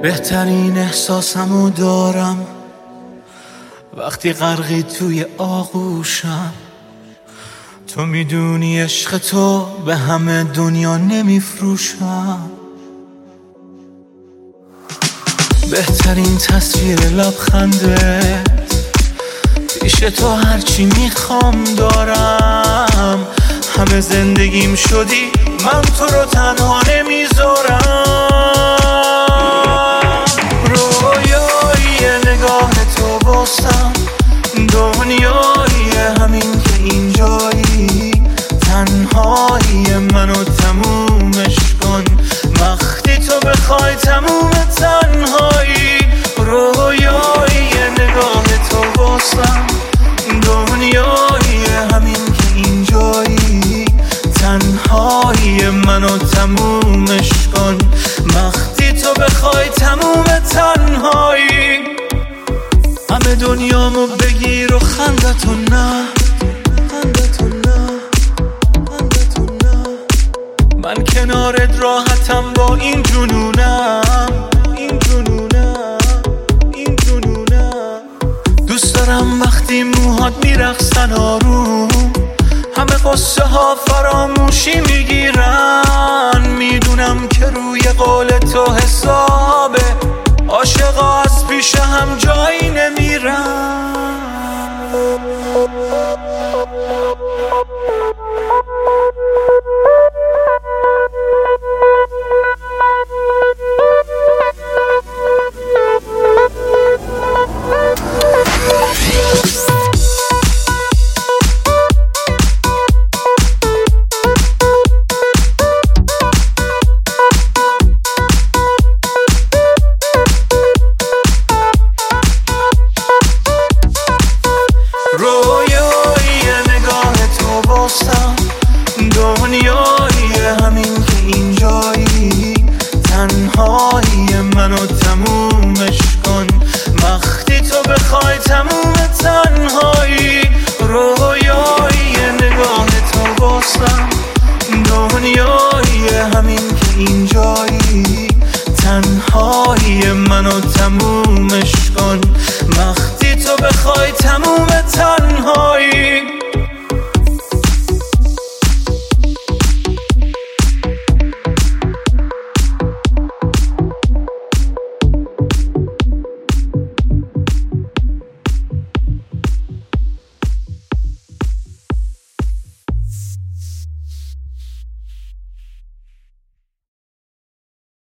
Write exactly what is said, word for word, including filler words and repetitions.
بهترین احساسمو دارم وقتی غرقی توی آغوشم. تو میدونی عشق تو به همه دنیا نمیفروشم. بهترین تصویر لبخنده پیش تو هرچی میخوام دارم. همه زندگیم شدی من تو رو تنها نمیذارم. رویای نگاه تو بستم دنیای همین که اینجایی. تنهایی منو تمومش کن وقتی تو بخوای تموم تنهایی. رویای نگاه تو بستم دنیای همین که اینجایی. تنهایی منو تمومش کن وقتی تو بخوای تموم تنهایی. همه دنیامو بگیر و خندتو نه، خندتو نه، خندتو نه. من کنارت راحتم با این جنونم، این جنونم، این جنونم. دوست دارم وقتی موهات میرقصن آروم همه قصه ها فراموشی میگیرن. میدونم که روی قول تو حسابه عاشقا از پیش هم جایی نمیرن.